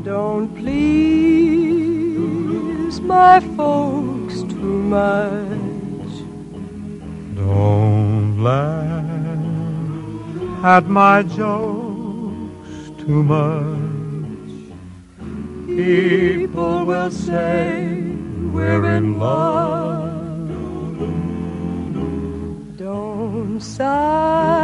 Don't please my folks too much. Don't laugh at my jokes too much. People will say we're in love. Don't sigh